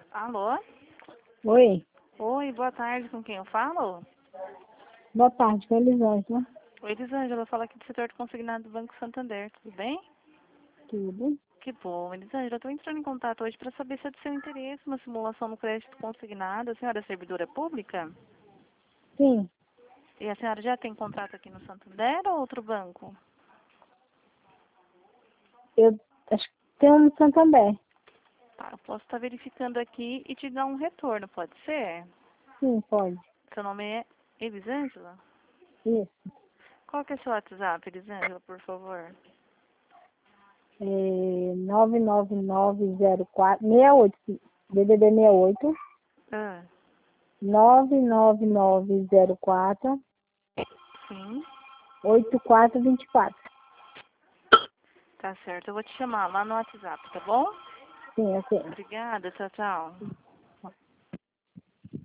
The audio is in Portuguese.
Alô? Oi, Oi, boa tarde, com quem eu falo? boa tarde, com a Elisângela. Oi, Elisângela, eu falo aqui do setor de consignado do Banco Santander, tudo bem? Tudo? Que bom, Elisângela, eu estou entrando em contato hoje para saber se é do seu interesse uma simulação no crédito consignado. A senhora é servidora pública? Sim, E a senhora já tem contrato aqui no Santander ou outro banco? eu acho que tem um no Santander. Tá, eu posso estar verificando aqui e te dar um retorno, pode ser? Sim, pode. Seu nome é Elisângela? Isso. Qual que é o seu WhatsApp, Elisângela, por favor? 99904 68, DDD 68, Ah, 99904 sim. 8424. Tá certo, eu vou te chamar lá no WhatsApp, tá bom? Sim, ok. Obrigada, tchau, tchau.